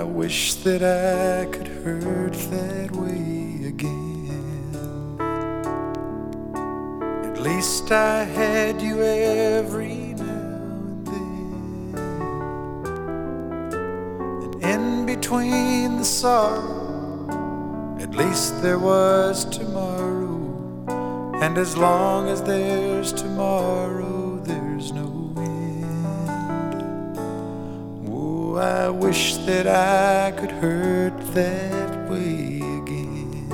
wish that I could hurt that way again. At least I had you every now and then. And in between the sorrow, at least there was tomorrow. And as long as there's tomorrow, there's no end. Oh, I wish that I could hurt that way again.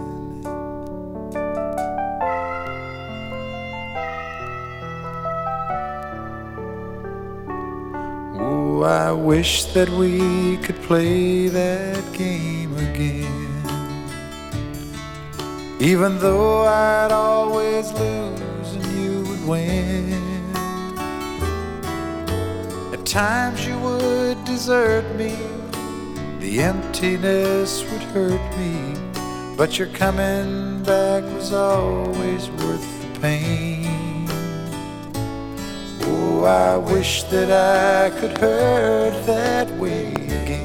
Oh, I wish that we could play that game again. Even though I'd always lose and you would win. At times you would desert me, the emptiness would hurt me, but your coming back was always worth the pain. Oh, I wish that I could hurt that way again.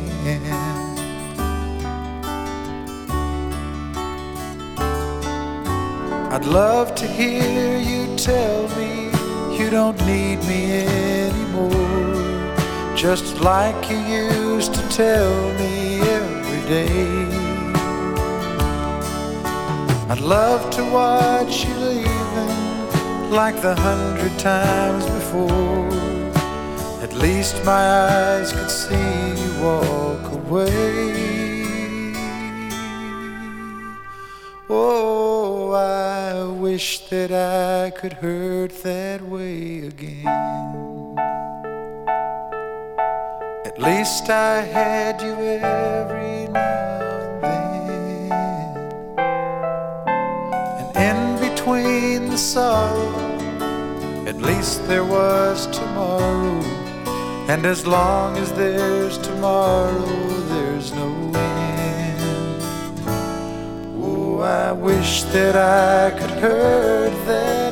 I'd love to hear you tell me you don't need me anymore, just like you used to tell me every day. I'd love to watch you leaving like the 100 times before. At least my eyes could see you walk away. Oh, I wish that I could hurt that way again. At least I had you every now and then. And in between the sorrow, at least there was tomorrow. And as long as there's tomorrow, there's no end. Oh, I wish that I could hurt that